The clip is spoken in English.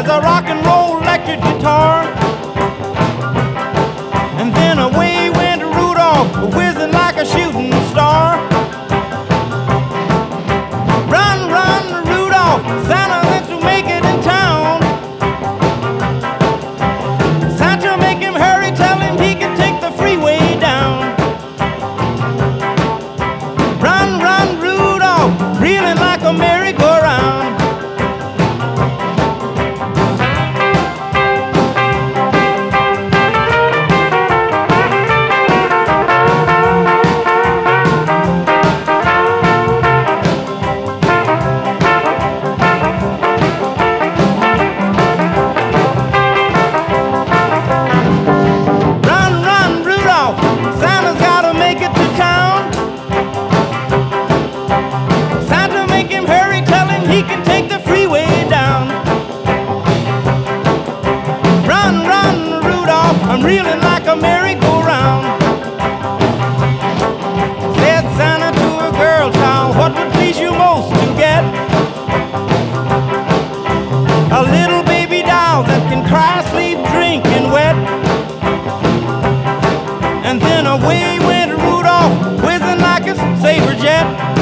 as a rock and roll electric guitar. And then away went Rudolph, whizzing like a shooting star. Run, run, Rudolph, Santa wants to make it in town. Santa, make him hurry, tell him he can take the freeway down. Run, run, Rudolph, reeling like a merry-go-round. He can take the freeway down. Run, run, Rudolph, I'm reeling like a merry-go-round. Said Santa to a girl child, what would please you most to get? A little baby doll that can cry, sleep, drink, and wet. And then away went Rudolph, whizzing like a saber jet.